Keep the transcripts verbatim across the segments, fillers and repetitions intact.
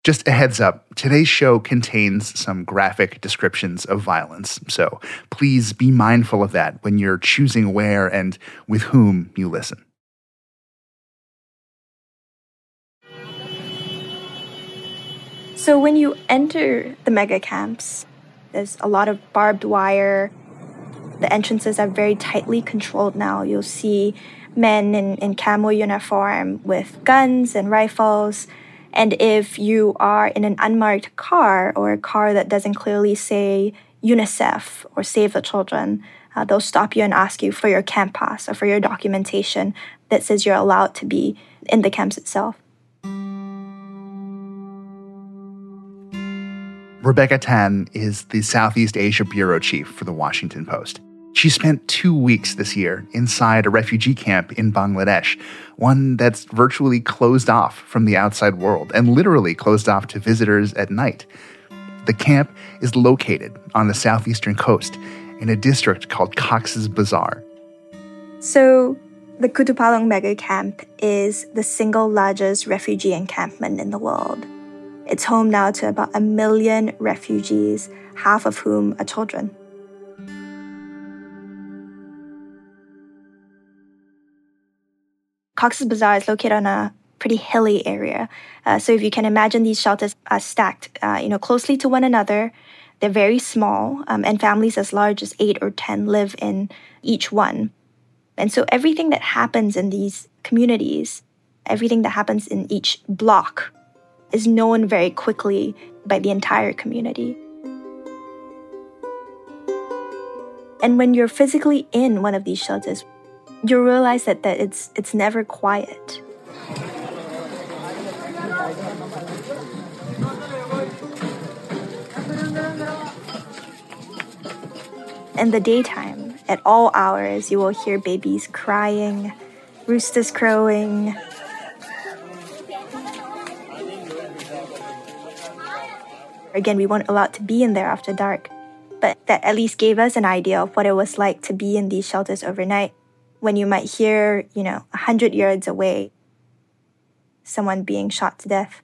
Just a heads up, today's show contains some graphic descriptions of violence, so please be mindful of that when you're choosing where and with whom you listen. So when you enter the mega camps, there's a lot of barbed wire. The entrances are very tightly controlled now. You'll see men in, in camo uniform with guns and rifles. And if you are in an unmarked car or a car that doesn't clearly say UNICEF or Save the Children, uh, they'll stop you and ask you for your camp pass or for your documentation that says you're allowed to be in the camps itself. Rebecca Tan is the Southeast Asia bureau chief for The Washington Post. She spent two weeks this year inside a refugee camp in Bangladesh, one that's virtually closed off from the outside world and literally closed off to visitors at night. The camp is located on the southeastern coast in a district called Cox's Bazar. So the Kutupalong mega camp is the single largest refugee encampment in the world. It's home now to about a million refugees, half of whom are children. Cox's Bazar is located on a pretty hilly area. Uh, so if you can imagine, these shelters are stacked, uh, you know, closely to one another. They're very small, um, and families as large as eight or ten live in each one. And so everything that happens in these communities, everything that happens in each block, is known very quickly by the entire community. And when you're physically in one of these shelters, you realize that, that it's it's never quiet. In the daytime, at all hours, you will hear babies crying, roosters crowing. Again, we weren't allowed to be in there after dark, but that at least gave us an idea of what it was like to be in these shelters overnight, when you might hear, you know, a hundred yards away, someone being shot to death.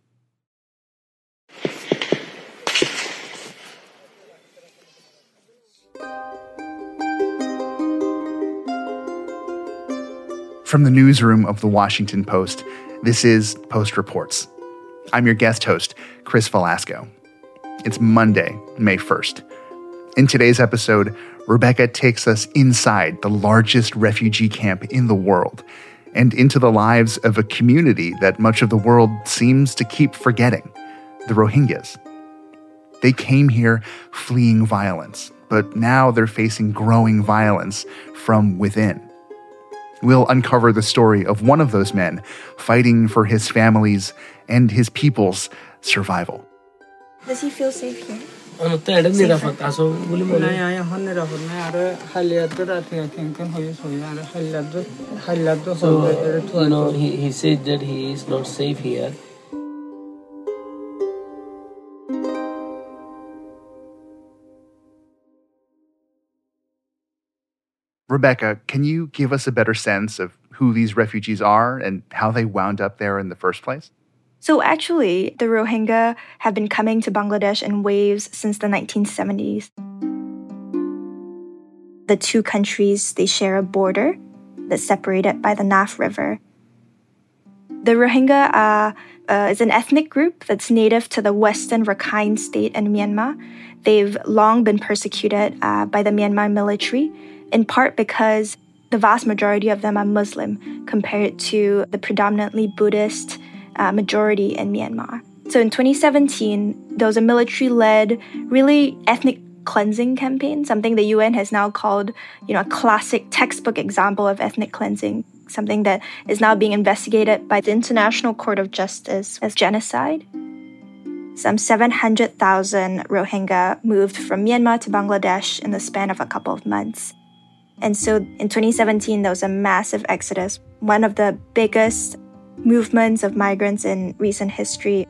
From the newsroom of The Washington Post, this is Post Reports. I'm your guest host, Chris Velasco. It's Monday, May first. In today's episode, Rebecca takes us inside the largest refugee camp in the world and into the lives of a community that much of the world seems to keep forgetting, the Rohingyas. They came here fleeing violence, but now they're facing growing violence from within. We'll uncover the story of one of those men fighting for his family's and his people's survival. Does he feel safe here? So, you know, he, he said that he is not safe here. Rebecca, can you give us a better sense of who these refugees are and how they wound up there in the first place? So actually, the Rohingya have been coming to Bangladesh in waves since the nineteen seventies. The two countries, they share a border that's separated by the Naf River. The Rohingya are, uh, is an ethnic group that's native to the western Rakhine state in Myanmar. They've long been persecuted uh, by the Myanmar military, in part because the vast majority of them are Muslim compared to the predominantly Buddhist uh, majority in Myanmar. So in twenty seventeen, there was a military-led, really ethnic cleansing campaign, something the U N has now called, you know, a classic textbook example of ethnic cleansing, something that is now being investigated by the International Court of Justice as genocide. Some seven hundred thousand Rohingya moved from Myanmar to Bangladesh in the span of a couple of months. And so in twenty seventeen, there was a massive exodus, one of the biggest movements of migrants in recent history.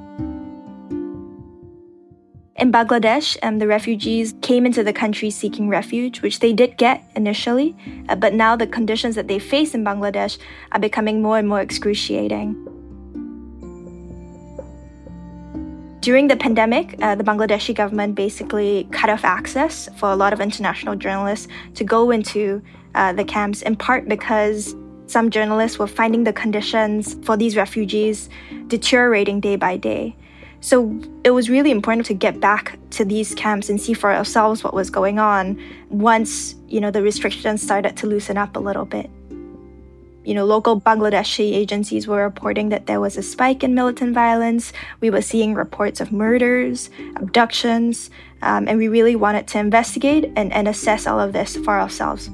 In Bangladesh, um, the refugees came into the country seeking refuge, which they did get initially, uh, but now the conditions that they face in Bangladesh are becoming more and more excruciating. During the pandemic, uh, the Bangladeshi government basically cut off access for a lot of international journalists to go into uh, the camps, in part because some journalists were finding the conditions for these refugees deteriorating day by day. So it was really important to get back to these camps and see for ourselves what was going on once, you know, the restrictions started to loosen up a little bit. You know, local Bangladeshi agencies were reporting that there was a spike in militant violence. We were seeing reports of murders, abductions, um, and we really wanted to investigate and, and assess all of this for ourselves.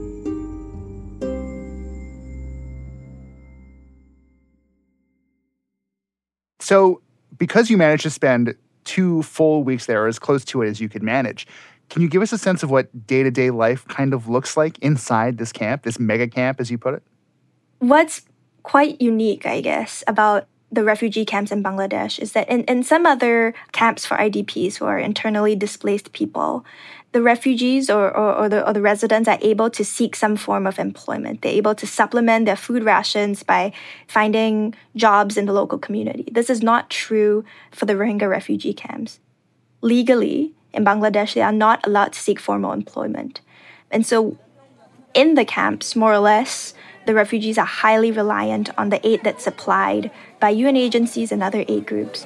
So, because you managed to spend two full weeks there, or as close to it as you could manage, can you give us a sense of what day-to-day life kind of looks like inside this camp, this mega camp, as you put it? What's quite unique, I guess, about the refugee camps in Bangladesh is that in, in some other camps for I D Ps who are internally displaced people, the refugees or, or, or, the, or the residents are able to seek some form of employment. They're able to supplement their food rations by finding jobs in the local community. This is not true for the Rohingya refugee camps. Legally, in Bangladesh, they are not allowed to seek formal employment. And so in the camps, more or less, the refugees are highly reliant on the aid that's supplied by U N agencies and other aid groups.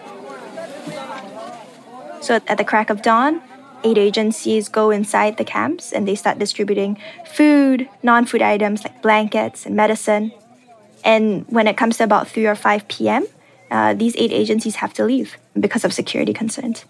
So at the crack of dawn, aid agencies go inside the camps and they start distributing food, non-food items like blankets and medicine. And when it comes to about three or five p.m., uh, these aid agencies have to leave because of security concerns.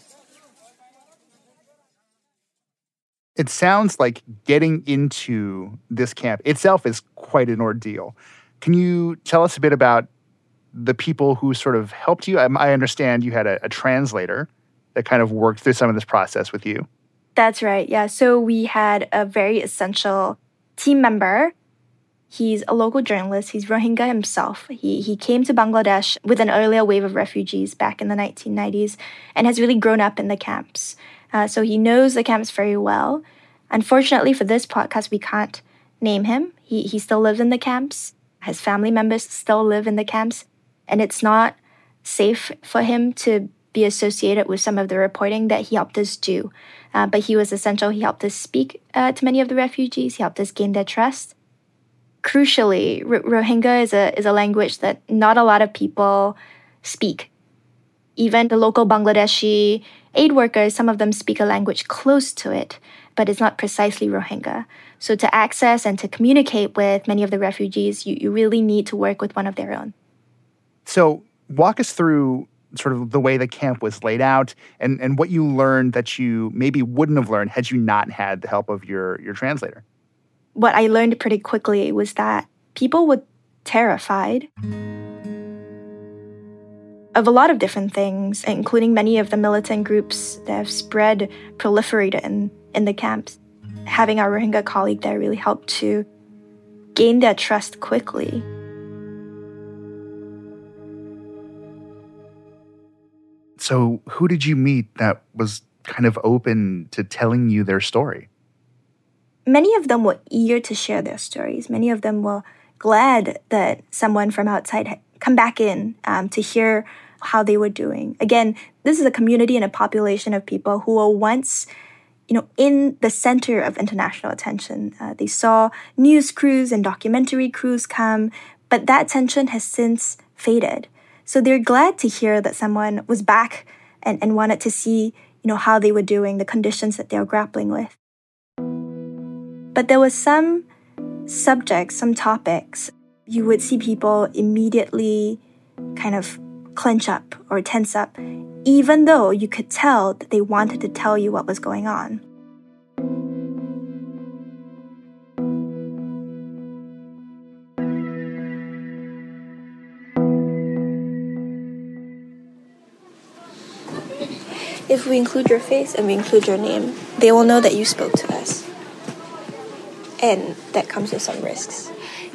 It sounds like getting into this camp itself is quite an ordeal. Can you tell us a bit about the people who sort of helped you? I, I understand you had a, a translator that kind of worked through some of this process with you. That's right, yeah. So we had a very essential team member. He's a local journalist. He's Rohingya himself. He, he came to Bangladesh with an earlier wave of refugees back in the nineteen nineties and has really grown up in the camps. Uh, so he knows the camps very well. Unfortunately, for this podcast, we can't name him. He he still lives in the camps. His family members still live in the camps. And it's not safe for him to be associated with some of the reporting that he helped us do. Uh, but he was essential. He helped us speak uh, to many of the refugees. He helped us gain their trust. Crucially, R- Rohingya is a, is a language that not a lot of people speak. Even the local Bangladeshi aid workers, some of them speak a language close to it, but it's not precisely Rohingya. So to access and to communicate with many of the refugees, you, you really need to work with one of their own. So walk us through sort of the way the camp was laid out and, and what you learned that you maybe wouldn't have learned had you not had the help of your, your translator. What I learned pretty quickly was that people were terrified of a lot of different things, including many of the militant groups that have spread, proliferated in, in the camps. Having our Rohingya colleague there really helped to gain their trust quickly. So who did you meet that was kind of open to telling you their story? Many of them were eager to share their stories. Many of them were glad that someone from outside had come back in um, to hear how they were doing. Again, this is a community and a population of people who were once, you know, in the center of international attention. Uh, they saw news crews and documentary crews come, but that attention has since faded. So they're glad to hear that someone was back and, and wanted to see, you know, how they were doing, the conditions that they were grappling with. But there was some subjects, some topics, you would see people immediately kind of clench up or tense up, even though you could tell that they wanted to tell you what was going on. If we include your face and we include your name, they will know that you spoke to us. And that comes with some risks.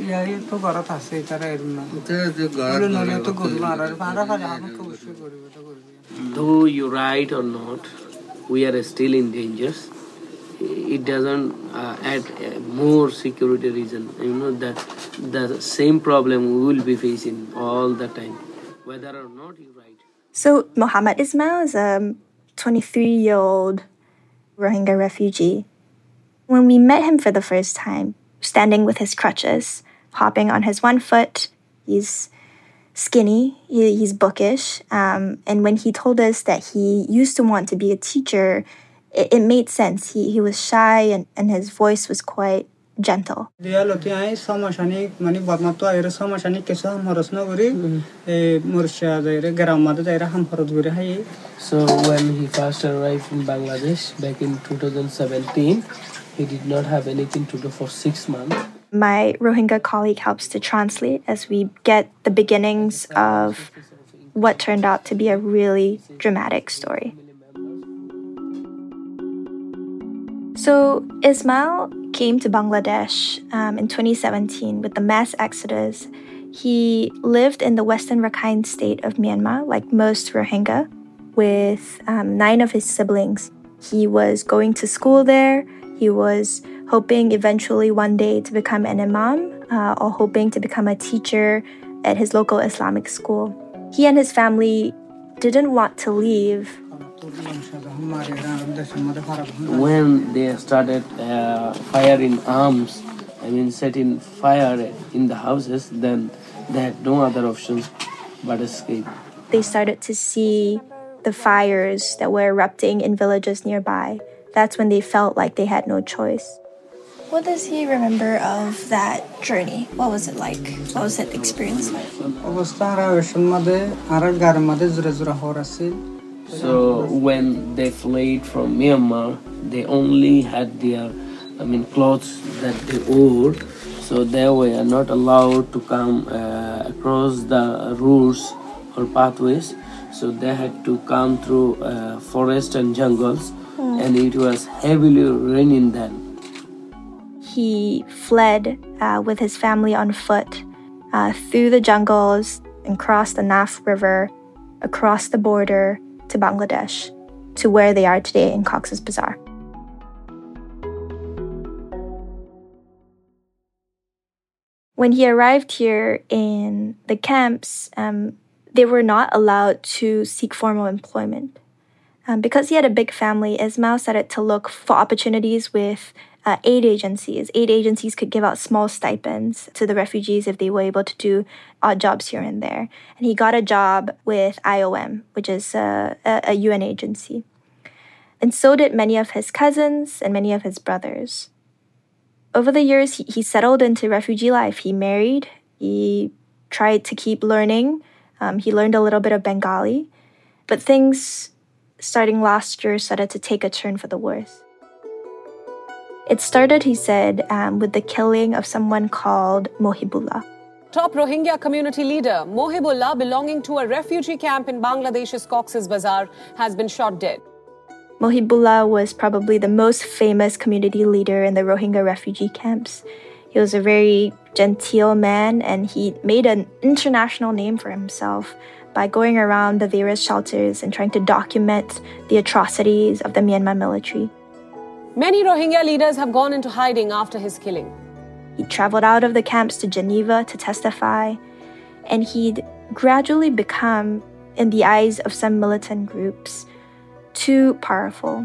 Though you write or not, we are still in danger. It doesn't uh, add uh, more security reason. You know, that the same problem we will be facing all the time, whether or not you write. So Mohammed Ismail is a twenty-three-year-old Rohingya refugee. When we met him for the first time, standing with his crutches, hopping on his one foot, he's skinny, he, he's bookish, um, and when he told us that he used to want to be a teacher, it, it made sense. He he was shy and, and his voice was quite gentle. Mm-hmm. So when he first arrived in Bangladesh back in two thousand seventeen, he did not have anything to do for six months. My Rohingya colleague helps to translate as we get the beginnings of what turned out to be a really dramatic story. So Ismail came to Bangladesh um, in twenty seventeen with the mass exodus. He lived in the Western Rakhine state of Myanmar, like most Rohingya, with um, nine of his siblings. He was going to school there. He was hoping eventually one day to become an imam uh, or hoping to become a teacher at his local Islamic school. He and his family didn't want to leave. When they started uh, firing arms, I mean setting fire in the houses, then they had no other options but escape. They started to see the fires that were erupting in villages nearby. That's when they felt like they had no choice. What does he remember of that journey? What was it like? What was that experience like? So when they fled from Myanmar, they only had their, I mean, clothes that they wore. So they were not allowed to come uh, across the routes or pathways. So they had to come through uh, forest and jungles, mm. and it was heavily raining then. He fled uh, with his family on foot uh, through the jungles and crossed the Naf River, across the border to Bangladesh, to where they are today in Cox's Bazar. When he arrived here in the camps, um, they were not allowed to seek formal employment. Um, because he had a big family, Ismail started to look for opportunities with uh, aid agencies. Aid agencies could give out small stipends to the refugees if they were able to do odd jobs here and there. And he got a job with I O M, which is a, a, a U N agency. And so did many of his cousins and many of his brothers. Over the years, he, he settled into refugee life. He married. He tried to keep learning. Um, he learned a little bit of Bengali. But things, starting last year, started to take a turn for the worse. It started, he said, um, with the killing of someone called Mohibullah. Top Rohingya community leader Mohibullah, belonging to a refugee camp in Bangladesh's Cox's Bazar, has been shot dead. Mohibullah was probably the most famous community leader in the Rohingya refugee camps. He was a very genteel man, and he made an international name for himself by going around the various shelters and trying to document the atrocities of the Myanmar military. Many Rohingya leaders have gone into hiding after his killing. He traveled out of the camps to Geneva to testify, and he'd gradually become, in the eyes of some militant groups, too powerful.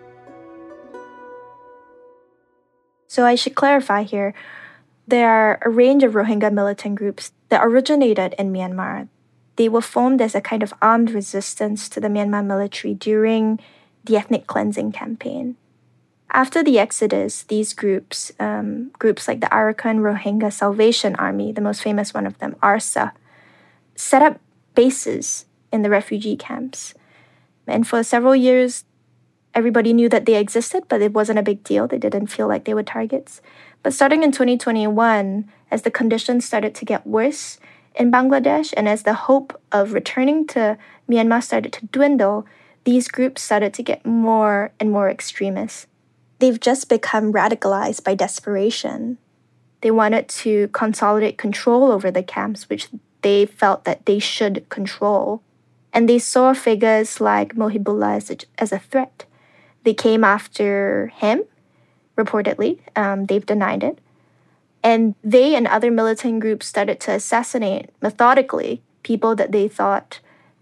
So I should clarify here, there are a range of Rohingya militant groups that originated in Myanmar. They were formed as a kind of armed resistance to the Myanmar military during the ethnic cleansing campaign. After the exodus, these groups, um, groups like the Arakan Rohingya Salvation Army, the most famous one of them, ARSA, set up bases in the refugee camps. And for several years, everybody knew that they existed, but it wasn't a big deal. They didn't feel like they were targets. But starting in twenty twenty-one, as the conditions started to get worse in Bangladesh, and as the hope of returning to Myanmar started to dwindle, these groups started to get more and more extremist. They've just become radicalized by desperation. They wanted to consolidate control over the camps, which they felt that they should control. And they saw figures like Mohibullah as a, as a threat. They came after him, reportedly. Um, they've denied it. And they and other militant groups started to assassinate methodically people that they thought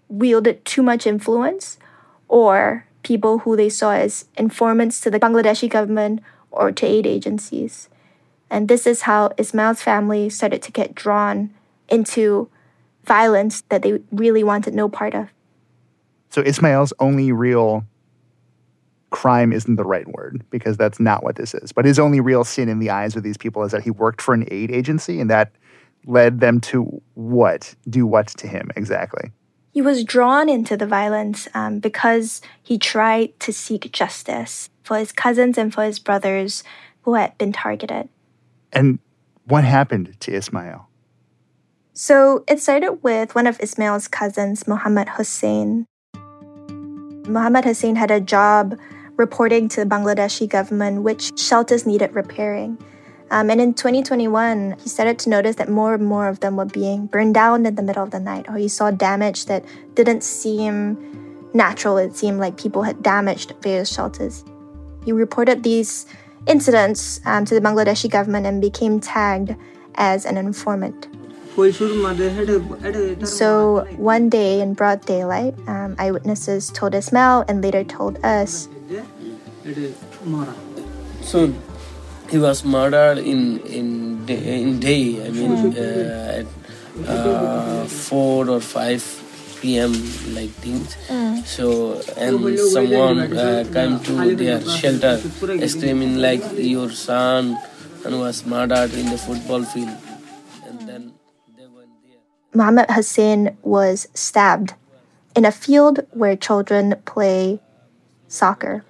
wielded too much influence, or people who they saw as informants to the Bangladeshi government or to aid agencies. And this is how Ismail's family started to get drawn into violence that they really wanted no part of. So Ismail's only real crime isn't the right word, because that's not what this is. But his only real sin in the eyes of these people is that he worked for an aid agency, and that led them to what? Do what to him exactly? He was drawn into the violence um, because he tried to seek justice for his cousins and for his brothers who had been targeted. And what happened to Ismail? So it started with one of Ismail's cousins, Mohammed Hussein. Mohammed Hussein had a job reporting to the Bangladeshi government which shelters needed repairing. Um, and in twenty twenty-one, he started to notice that more and more of them were being burned down in the middle of the night, or he saw damage that didn't seem natural. It seemed like people had damaged various shelters. He reported these incidents um, to the Bangladeshi government and became tagged as an informant. So one day in broad daylight, um, eyewitnesses told Ismail and later told us. Soon, he was murdered in in day, in day I mean, uh, at uh, four or five p.m. like things. Mm. So, and someone uh, came to their shelter, screaming like your son and was murdered in the football field. And then they went there. Mohammed Hussein was stabbed in a field where children play soccer.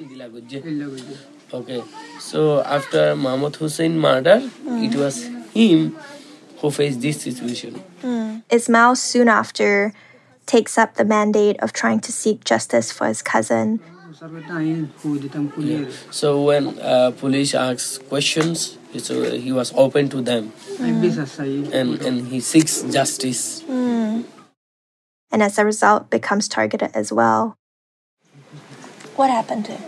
Okay, so after Mohammed Hussein murder, mm. it was him who faced this situation. Mm. Ismail soon after takes up the mandate of trying to seek justice for his cousin. Yeah. So when uh, police asked questions, so he was open to them, mm. and and he seeks justice. Mm. And as a result, becomes targeted as well. What happened to him?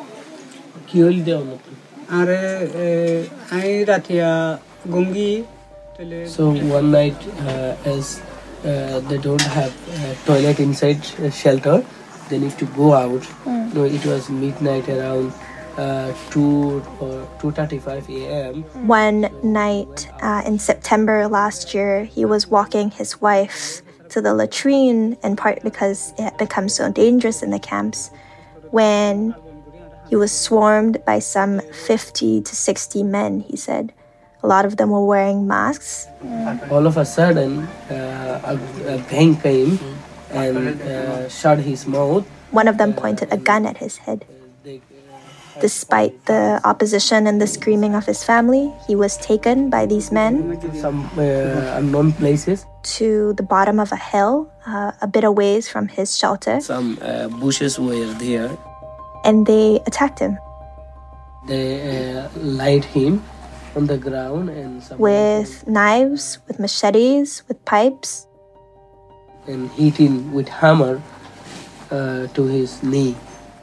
So one night, uh, as uh, they don't have a toilet inside a shelter, they need to go out. Mm. No, it was midnight around uh, two or two thirty-five a.m. One night uh, in September last year, he was walking his wife to the latrine, in part because it had become so dangerous in the camps, when he was swarmed by some fifty to sixty men, he said. A lot of them were wearing masks. Mm. All of a sudden, uh, a, a gang came and uh, shut his mouth. One of them pointed a gun at his head. Despite the opposition and the screaming of his family, he was taken by these men some uh, unknown places to the bottom of a hill, uh, a bit away from his shelter. Some uh, bushes were there. And they attacked him. They uh, laid him on the ground and with knives, with machetes, with pipes, and hit him with hammer uh, to his knee.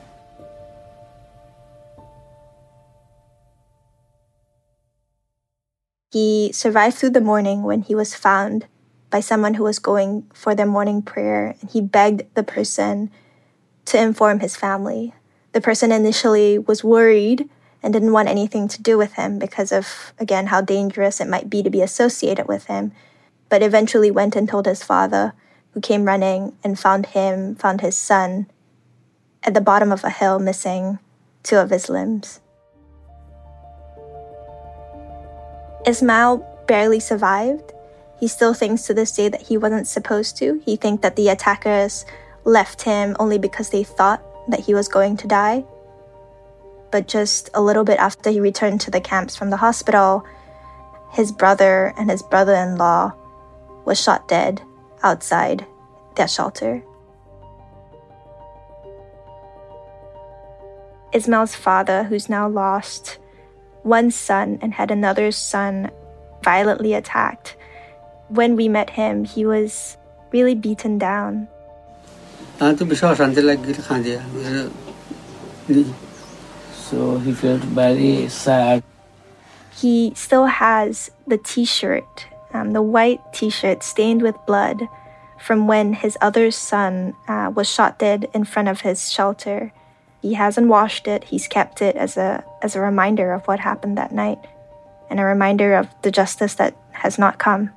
He survived through the morning when he was found by someone who was going for their morning prayer, and he begged the person to inform his family. The person initially was worried and didn't want anything to do with him because of, again, how dangerous it might be to be associated with him, but eventually went and told his father, who came running and found him, found his son, at the bottom of a hill missing two of his limbs. Ismail barely survived. He still thinks to this day that he wasn't supposed to. He thinks that the attackers left him only because they thought that he was going to die. But just a little bit after he returned to the camps from the hospital, his brother and his brother-in-law was shot dead outside their shelter. Ismail's father, who's now lost one son and had another son violently attacked. When we met him, he was really beaten down. So he felt very sad. He still has the t-shirt, um, the white t-shirt stained with blood from when his other son uh, was shot dead in front of his shelter. He hasn't washed it. He's kept it as a as a reminder of what happened that night and a reminder of the justice that has not come.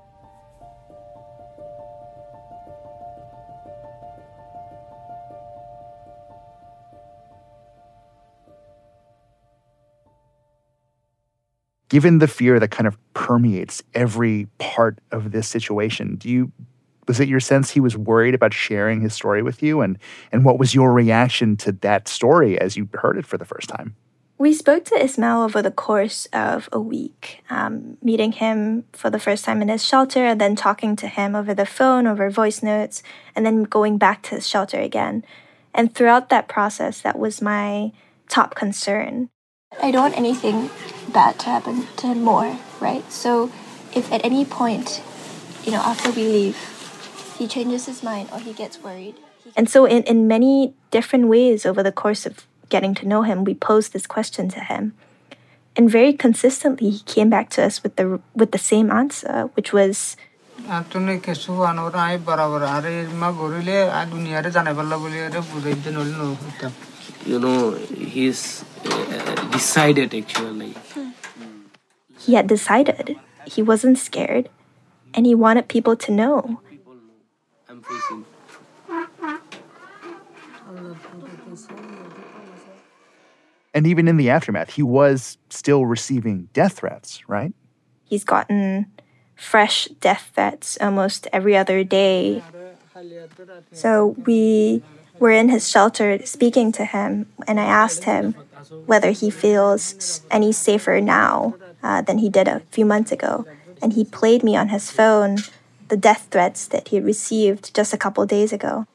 Given the fear that kind of permeates every part of this situation, do you was it your sense he was worried about sharing his story with you? And, and what was your reaction to that story as you heard it for the first time? We spoke to Ismail over the course of a week, um, meeting him for the first time in his shelter and then talking to him over the phone, over voice notes, and then going back to his shelter again. And throughout that process, that was my top concern. I don't want anything bad to happen to him more, right? So if at any point, you know, after we leave, he changes his mind or he gets worried. And so in, in many different ways over the course of getting to know him, we posed this question to him. And very consistently, he came back to us with the with the same answer, which was, you know, he's uh, decided actually. He had decided. He wasn't scared. And he wanted people to know. I'm facing. And even in the aftermath, he was still receiving death threats, right? He's gotten fresh death threats almost every other day. So we were in his shelter speaking to him, and I asked him whether he feels any safer now uh, than he did a few months ago. And he played me on his phone the death threats that he received just a couple of days ago.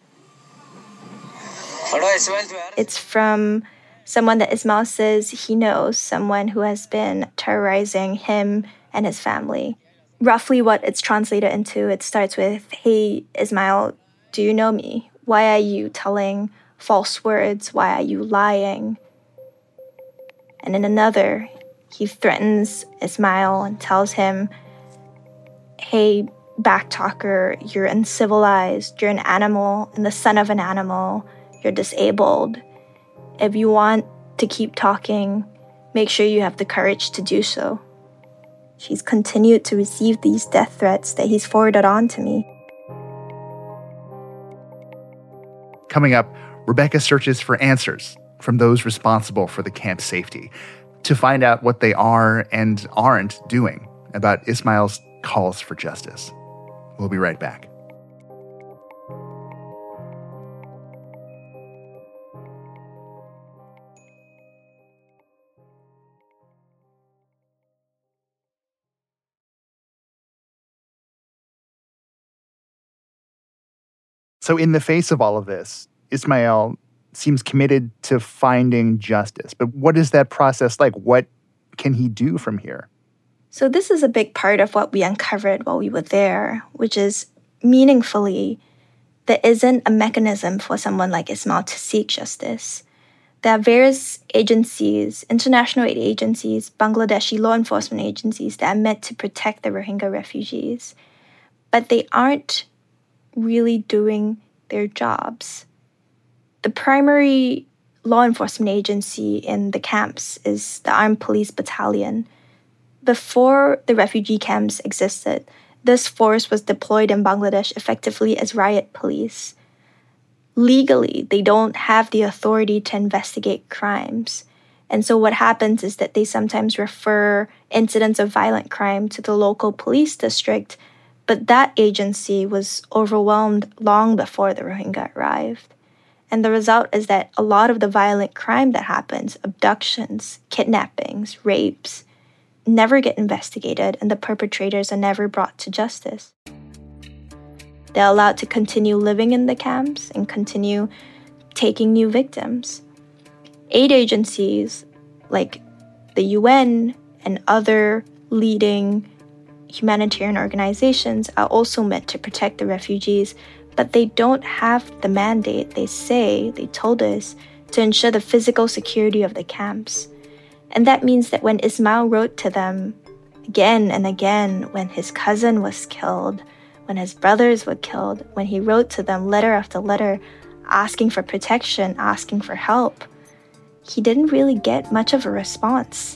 It's from someone that Ismail says he knows, someone who has been terrorizing him and his family. Roughly what it's translated into, it starts with, "Hey, Ismail, do you know me? Why are you telling false words? Why are you lying?" And in another, he threatens Ismail and tells him, "Hey, backtalker, you're uncivilized, you're an animal and the son of an animal, you're disabled. If you want to keep talking, make sure you have the courage to do so." She's continued to receive these death threats that he's forwarded on to me. Coming up, Rebecca searches for answers from those responsible for the camp's safety to find out what they are and aren't doing about Ismail's calls for justice. We'll be right back. So in the face of all of this, Ismail seems committed to finding justice. But what is that process like? What can he do from here? So this is a big part of what we uncovered while we were there, which is meaningfully, there isn't a mechanism for someone like Ismail to seek justice. There are various agencies, international aid agencies, Bangladeshi law enforcement agencies that are meant to protect the Rohingya refugees. But they aren't really doing their jobs. The primary law enforcement agency in the camps is the Armed Police Battalion. Before the refugee camps existed, this force was deployed in Bangladesh effectively as riot police. Legally, they don't have the authority to investigate crimes. And so what happens is that they sometimes refer incidents of violent crime to the local police district, but that agency was overwhelmed long before the Rohingya arrived. And the result is that a lot of the violent crime that happens, abductions, kidnappings, rapes, never get investigated and the perpetrators are never brought to justice. They're allowed to continue living in the camps and continue taking new victims. Aid agencies like the U N and other leading humanitarian organizations are also meant to protect the refugees, but they don't have the mandate, they say, they told us, to ensure the physical security of the camps. And that means that when Ismail wrote to them again and again when his cousin was killed, when his brothers were killed, when he wrote to them letter after letter, asking for protection, asking for help, he didn't really get much of a response.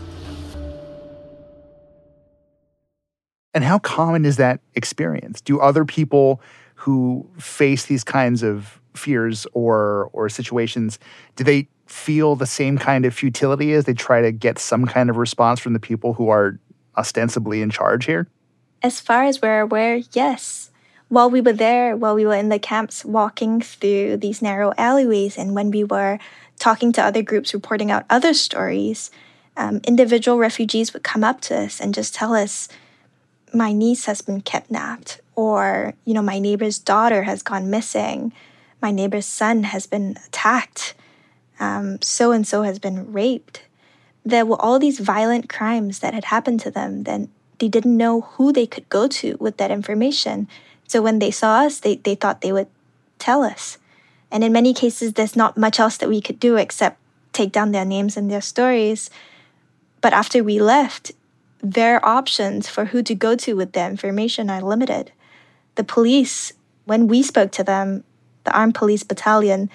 And how common is that experience? Do other people who face these kinds of fears or or situations, do they feel the same kind of futility as they try to get some kind of response from the people who are ostensibly in charge here? As far as we're aware, yes. While we were there, while we were in the camps walking through these narrow alleyways, and when we were talking to other groups reporting out other stories, um, individual refugees would come up to us and just tell us, my niece has been kidnapped, or, you know, my neighbor's daughter has gone missing, my neighbor's son has been attacked, um, so-and-so has been raped. There were all these violent crimes that had happened to them. Then they didn't know who they could go to with that information. So when they saw us, they, they thought they would tell us. And in many cases, there's not much else that we could do except take down their names and their stories. But after we left, their options for who to go to with their information are limited. The police, when we spoke to them, the Armed Police Battalion,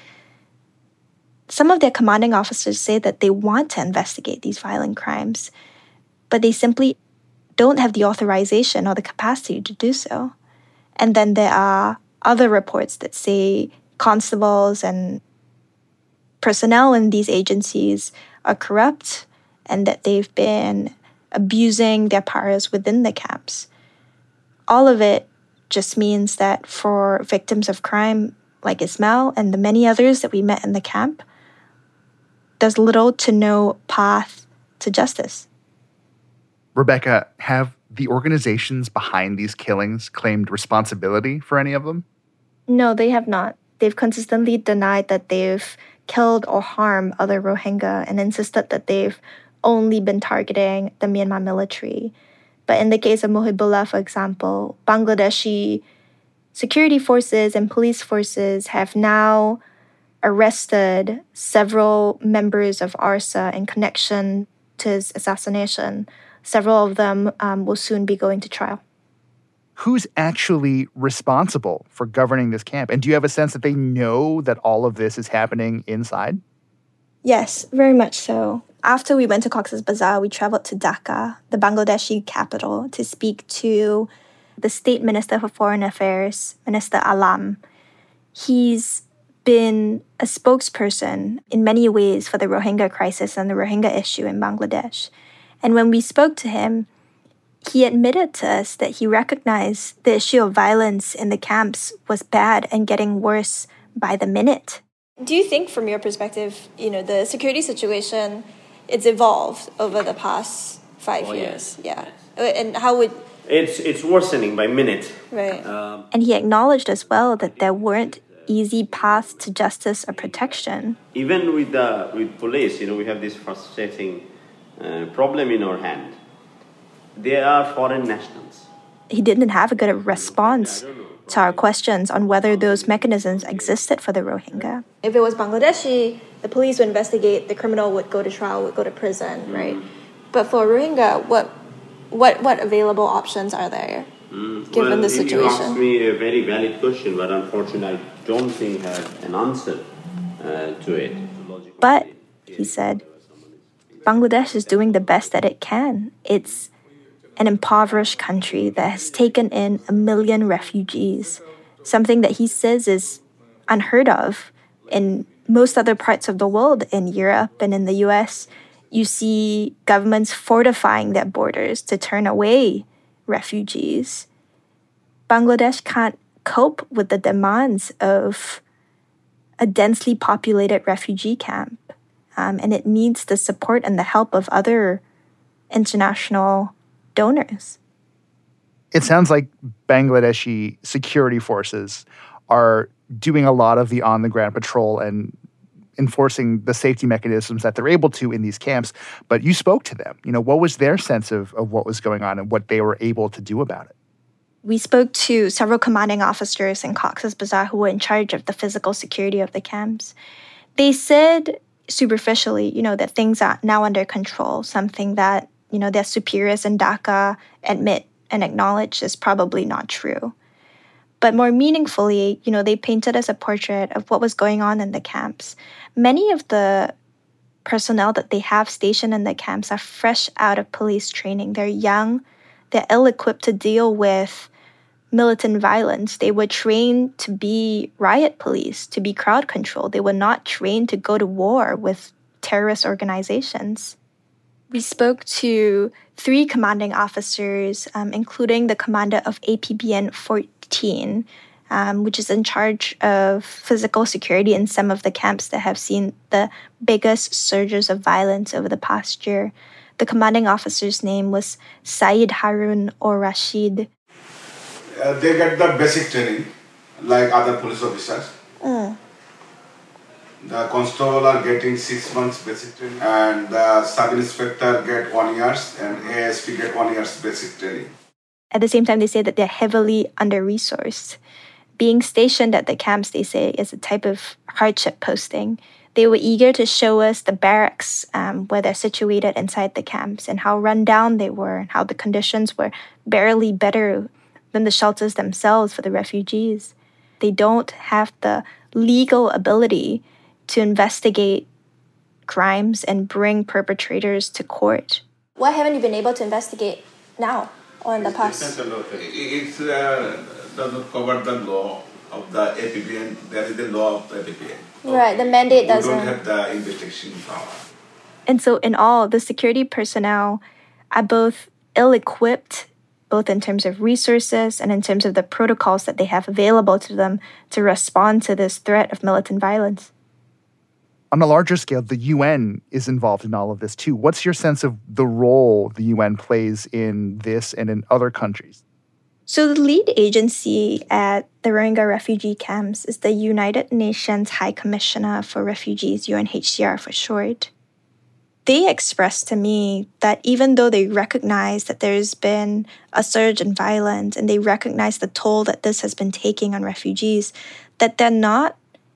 some of their commanding officers say that they want to investigate these violent crimes, but they simply don't have the authorization or the capacity to do so. And then there are other reports that say constables and personnel in these agencies are corrupt and that they've been abusing their powers within the camps. All of it just means that for victims of crime like Ismail and the many others that we met in the camp, there's little to no path to justice. Rebecca, have the organizations behind these killings claimed responsibility for any of them? No, they have not. They've consistently denied that they've killed or harmed other Rohingya and insisted that they've only been targeting the Myanmar military. But in the case of Mohibullah, for example, Bangladeshi security forces and police forces have now arrested several members of ARSA in connection to his assassination. Several of them um, will soon be going to trial. Who's actually responsible for governing this camp? And do you have a sense that they know that all of this is happening inside? Yes, very much so. After we went to Cox's Bazar, we traveled to Dhaka, the Bangladeshi capital, to speak to the State Minister for Foreign Affairs, Minister Alam. He's been a spokesperson in many ways for the Rohingya crisis and the Rohingya issue in Bangladesh. And when we spoke to him, he admitted to us that he recognized the issue of violence in the camps was bad and getting worse by the minute. Do you think, from your perspective, you know, the security situation, it's evolved over the past five oh, years? Yes. Yeah. And how would... It's it's worsening by minute. Right. Um, and he acknowledged as well that there weren't easy paths to justice or protection. Even with the with police, you know, we have this frustrating uh, problem in our hand. They are foreign nationals. He didn't have a good response to our questions on whether those mechanisms existed for the Rohingya. If it was Bangladeshi, the police would investigate, the criminal would go to trial, would go to prison, mm. right? But for Rohingya, what what what available options are there, mm. given well, the situation? You asked me a very valid question, but unfortunately I don't think I have an answer uh, to it. But, he said, Bangladesh is doing the best that it can. It's an impoverished country that has taken in a million refugees, something that he says is unheard of in most other parts of the world. In Europe and in the U S, you see governments fortifying their borders to turn away refugees. Bangladesh can't cope with the demands of a densely populated refugee camp, um, and it needs the support and the help of other international donors. It sounds like Bangladeshi security forces are doing a lot of the on-the-ground patrol and enforcing the safety mechanisms that they're able to in these camps. But you spoke to them. You know, what was their sense of, of what was going on and what they were able to do about it? We spoke to several commanding officers in Cox's Bazar who were in charge of the physical security of the camps. They said superficially, you know, that things are now under control, something that, you know, their superiors in Dhaka admit and acknowledge is probably not true. But more meaningfully, you know, they painted us a portrait of what was going on in the camps. Many of the personnel that they have stationed in the camps are fresh out of police training. They're young, they're ill-equipped to deal with militant violence. They were trained to be riot police, to be crowd control. They were not trained to go to war with terrorist organizations. We spoke to three commanding officers, um, including the commander of A P B N fourteen, um, which is in charge of physical security in some of the camps that have seen the biggest surges of violence over the past year. The commanding officer's name was Saeed Harun or Rashid. Uh, they get the basic training, like other police officers. Mm. The constable are getting six months basic training, and the sub-inspector get one years, and A S P get one year's basic training. At the same time, they say that they're heavily under-resourced. Being stationed at the camps, they say, is a type of hardship posting. They were eager to show us the barracks um, where they're situated inside the camps and how run down they were and how the conditions were barely better than the shelters themselves for the refugees. They don't have the legal ability to investigate crimes and bring perpetrators to court. Why haven't you been able to investigate now or in the past? It uh, doesn't cover the law of the A P B N. There is the law of the A P B N. Right, the mandate doesn't. We don't have the investigation power. And so in all, the security personnel are both ill-equipped, both in terms of resources and in terms of the protocols that they have available to them to respond to this threat of militant violence. On a larger scale, the U N is involved in all of this too. What's your sense of the role the U N plays in this and in other countries? So the lead agency at the Rohingya refugee camps is the United Nations High Commissioner for Refugees, U N H C R for short. They expressed to me that even though they recognize that there's been a surge in violence and they recognize the toll that this has been taking on refugees, that they're not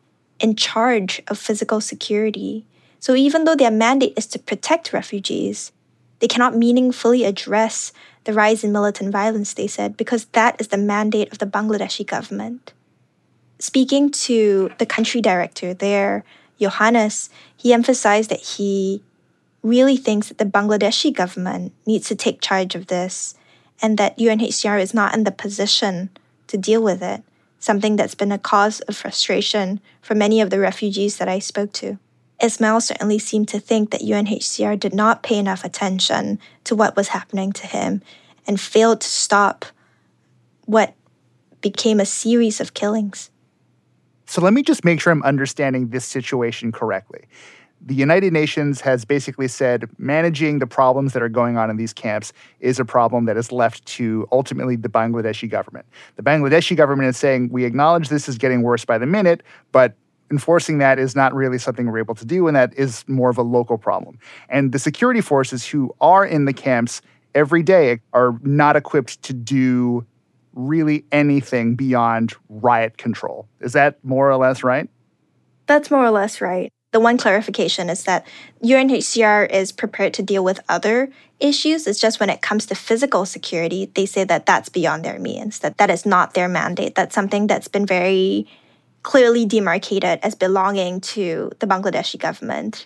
in charge of physical security. So even though their mandate is to protect refugees, they cannot meaningfully address the rise in militant violence, they said, because that is the mandate of the Bangladeshi government. Speaking to the country director there, Johannes, he emphasized that he really thinks that the Bangladeshi government needs to take charge of this and that U N H C R is not in the position to deal with it, something that's been a cause of frustration for many of the refugees that I spoke to. Ismail certainly seemed to think that U N H C R did not pay enough attention to what was happening to him and failed to stop what became a series of killings. So let me just make sure I'm understanding this situation correctly. The United Nations has basically said managing the problems that are going on in these camps is a problem that is left to ultimately the Bangladeshi government. The Bangladeshi government is saying, we acknowledge this is getting worse by the minute, but enforcing that is not really something we're able to do, and that is more of a local problem. And the security forces who are in the camps every day are not equipped to do really anything beyond riot control. Is that more or less right? That's more or less right. The one clarification is that U N H C R is prepared to deal with other issues. It's just when it comes to physical security, they say that that's beyond their means, that that is not their mandate. That's something that's been very clearly demarcated as belonging to the Bangladeshi government.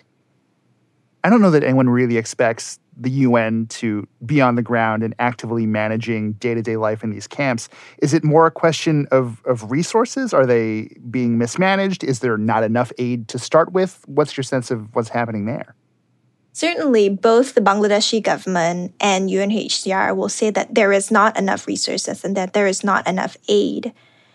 I don't know that anyone really expects the U N to be on the ground and actively managing day-to-day life in these camps. Is it more a question of, of resources? Are they being mismanaged? Is there not enough aid to start with? What's your sense of what's happening there? Certainly, both the Bangladeshi government and U N H C R will say that there is not enough resources and that there is not enough aid.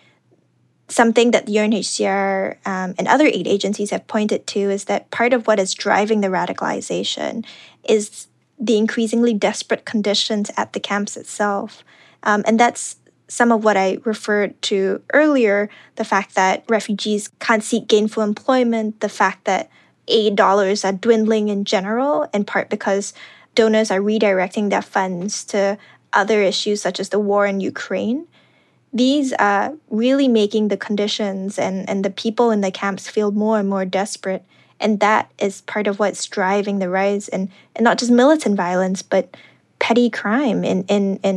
Something that the U N H C R um, and other aid agencies have pointed to is that part of what is driving the radicalization is the increasingly desperate conditions at the camps itself. Um, and that's some of what I referred to earlier, the fact that refugees can't seek gainful employment, the fact that aid dollars are dwindling in general, in part because donors are redirecting their funds to other issues such as the war in Ukraine. These are really making the conditions and, and the people in the camps feel more and more desperate. And that is part of what's driving the rise in, in not just militant violence, but petty crime in, in, in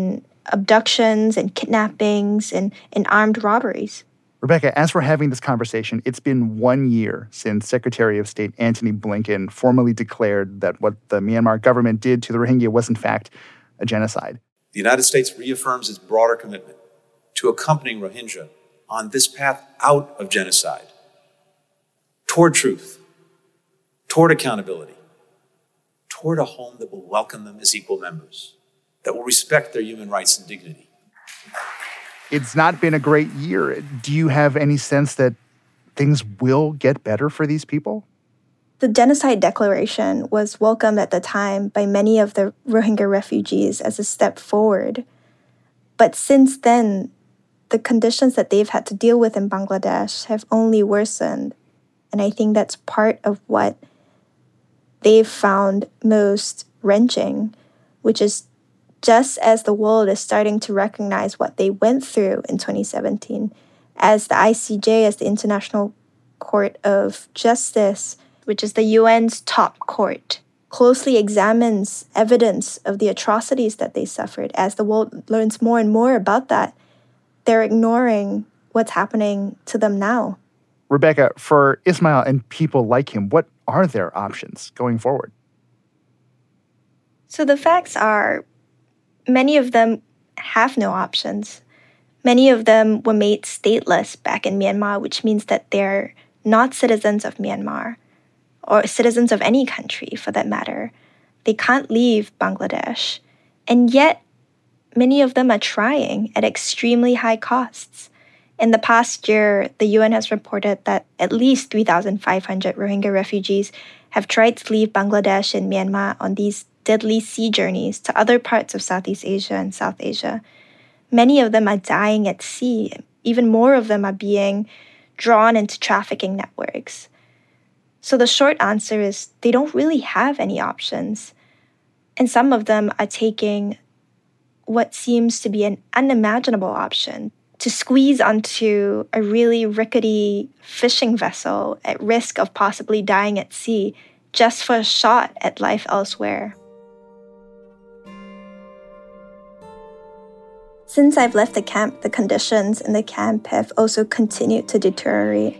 abductions and kidnappings and, and armed robberies. Rebecca, as we're having this conversation, it's been one year since Secretary of State Antony Blinken formally declared that what the Myanmar government did to the Rohingya was, in fact, a genocide. The United States reaffirms its broader commitment to accompanying Rohingya on this path out of genocide, toward truth, toward accountability, toward a home that will welcome them as equal members, that will respect their human rights and dignity. It's not been a great year. Do you have any sense that things will get better for these people? The genocide declaration was welcomed at the time by many of the Rohingya refugees as a step forward. But since then, the conditions that they've had to deal with in Bangladesh have only worsened. And I think that's part of what they've found most wrenching, which is just as the world is starting to recognize what they went through in twenty seventeen, as the I C J, as the International Court of Justice, which is the U N's top court, closely examines evidence of the atrocities that they suffered. As the world learns more and more about that, they're ignoring what's happening to them now. Rebecca, for Ismail and people like him, what are their options going forward? So the facts are, many of them have no options. Many of them were made stateless back in Myanmar, which means that they're not citizens of Myanmar, or citizens of any country for that matter. They can't leave Bangladesh. And yet, many of them are trying at extremely high costs. In the past year, the U N has reported that at least three thousand five hundred Rohingya refugees have tried to leave Bangladesh and Myanmar on these deadly sea journeys to other parts of Southeast Asia and South Asia. Many of them are dying at sea. Even more of them are being drawn into trafficking networks. So the short answer is they don't really have any options. And some of them are taking what seems to be an unimaginable option, to squeeze onto a really rickety fishing vessel at risk of possibly dying at sea just for a shot at life elsewhere. Since I've left the camp, the conditions in the camp have also continued to deteriorate.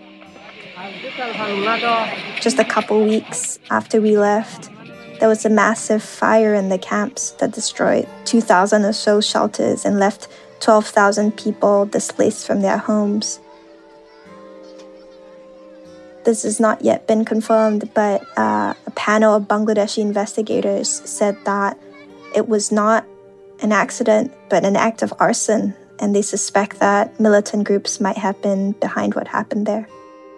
Just a couple weeks after we left, there was a massive fire in the camps that destroyed two thousand or so shelters and left twelve thousand people displaced from their homes. This has not yet been confirmed, but uh, a panel of Bangladeshi investigators said that it was not an accident, but an act of arson, and they suspect that militant groups might have been behind what happened there.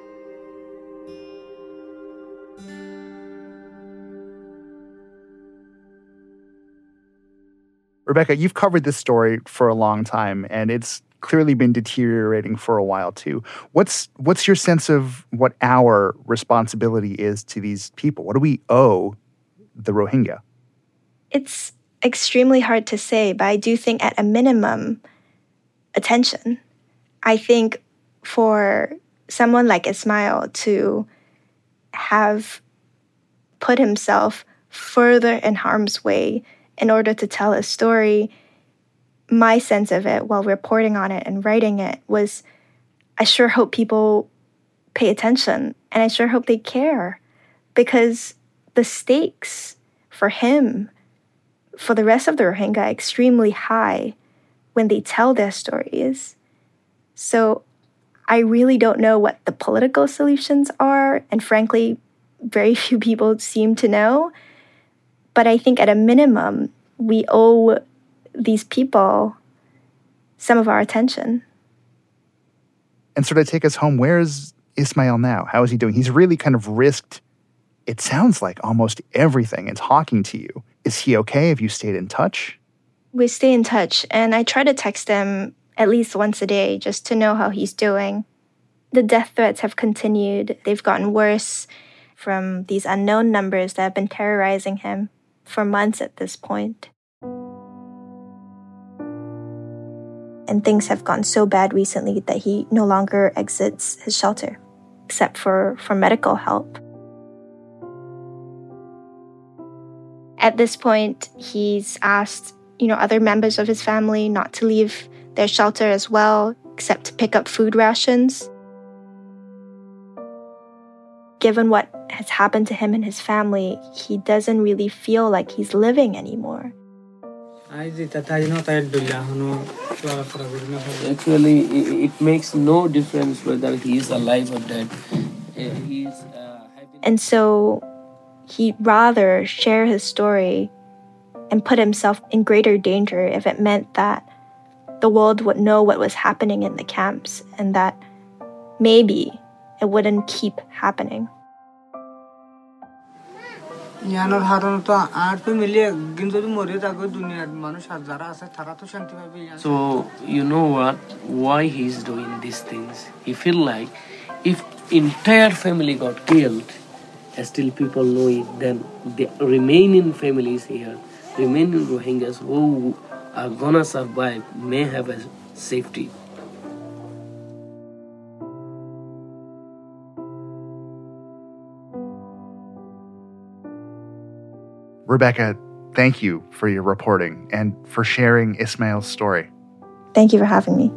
Rebecca, you've covered this story for a long time, and it's clearly been deteriorating for a while too. What's what's your sense of what our responsibility is to these people? What do we owe the Rohingya? It's extremely hard to say, but I do think at a minimum, attention. I think for someone like Ismail to have put himself further in harm's way in order to tell a story, my sense of it while reporting on it and writing it was, I sure hope people pay attention, and I sure hope they care, because the stakes for him, for the rest of the Rohingya, are extremely high when they tell their stories. So I really don't know what the political solutions are, and frankly, very few people seem to know. But I think at a minimum, we owe these people some of our attention. And sort of take us home, where is Ismail now? How is he doing? He's really kind of risked, it sounds like, almost everything in talking to you. Is he okay? Have you stayed in touch? We stay in touch, and I try to text him at least once a day just to know how he's doing. The death threats have continued. They've gotten worse from these unknown numbers that have been terrorizing him for months at this point. And things have gone so bad recently that he no longer exits his shelter, except for, for medical help. At this point, he's asked you know, other members of his family not to leave their shelter as well, except to pick up food rations. Given what has happened to him and his family, he doesn't really feel like he's living anymore. Actually, it makes no difference whether he is alive or dead. He's, uh, and so he'd rather share his story and put himself in greater danger if it meant that the world would know what was happening in the camps and that maybe it wouldn't keep happening. So, you know what? Why he's doing these things? He feel like if entire family got killed, still people know it, then the remaining families here, remaining Rohingyas who are gonna survive may have a safety. Rebecca, thank you for your reporting and for sharing Ismail's story. Thank you for having me.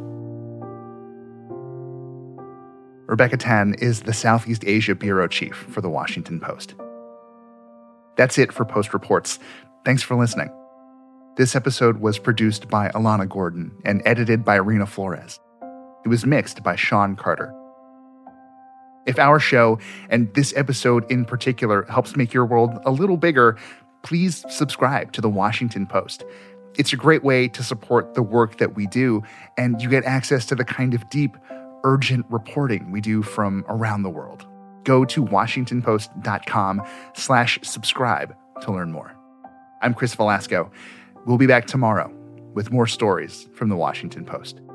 Rebecca Tan is the Southeast Asia Bureau Chief for The Washington Post. That's it for Post Reports. Thanks for listening. This episode was produced by Alana Gordon and edited by Rena Flores. It was mixed by Sean Carter. If our show, and this episode in particular, helps make your world a little bigger, please subscribe to The Washington Post. It's a great way to support the work that we do, and you get access to the kind of deep, urgent reporting we do from around the world. Go to washingtonpost.com slash subscribe to learn more. I'm Chris Velasco. We'll be back tomorrow with more stories from The Washington Post.